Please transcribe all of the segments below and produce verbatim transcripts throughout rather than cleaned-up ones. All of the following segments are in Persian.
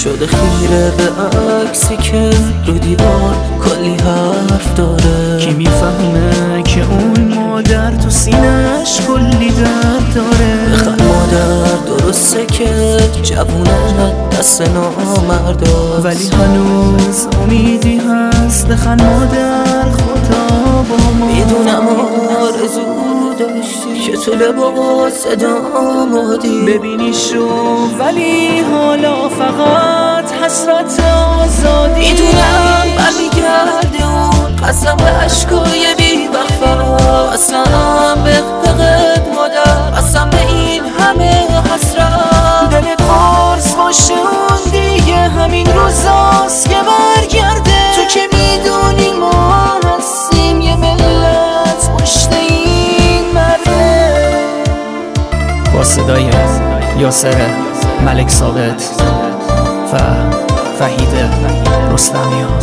شده خیره به عکسی که رو دیوار کلی حرف داره. کی میفهمه که اون مادر تو سینش کلی درد داره؟ بخند مادر درسته که جوونه دست نامردا، ولی هنوز امیدی هست. بخند مادر خدا با ما. میدونم آرزو داشتی که تو لباس دامادی ببینیشو، ولی حالا فقط حسرت آزادی. میدونم برمیگرده اون قسم به عشقای بی وفا، قسم به حقت مادر، قسم به این همه حسرت. دلت قرص باشه اون دیگه همین روزاست که برگرده. تو که میدونی ما هستیم یه ملت پشت این مرده. با صدای یاسر ملک ثابت و وحید رستمیان.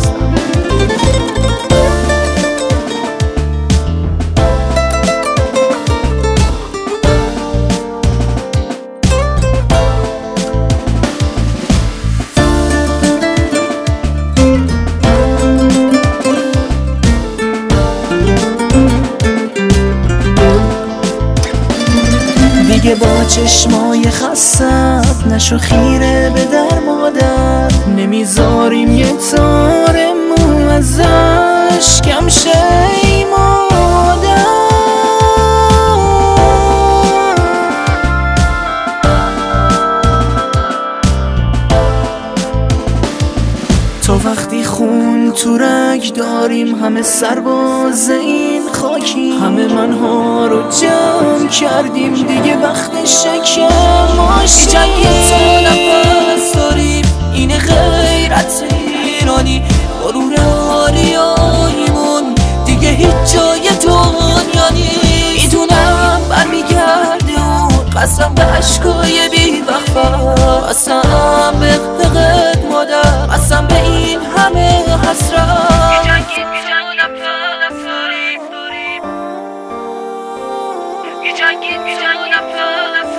دیگه با چشمای خستت نشو خیره به در مادر، نمیذاریم یه تار مو ازش کم شه ای مادر. تا وقتی خون تو رگ داریم همه سرباز این خاکی، همه منها رو جمع کردیم دیگه وقت شکم ماشی. جنگی تا نفس داریم این غیرت ایرانی، غرور آریاییمون دیگه هیچ جای دنیا نی. میدونم برمیگرده اون قسم به عشقای بی وفا، قسم به حقت مادر، قسم به این همه حسرت. You can't get me down, I'm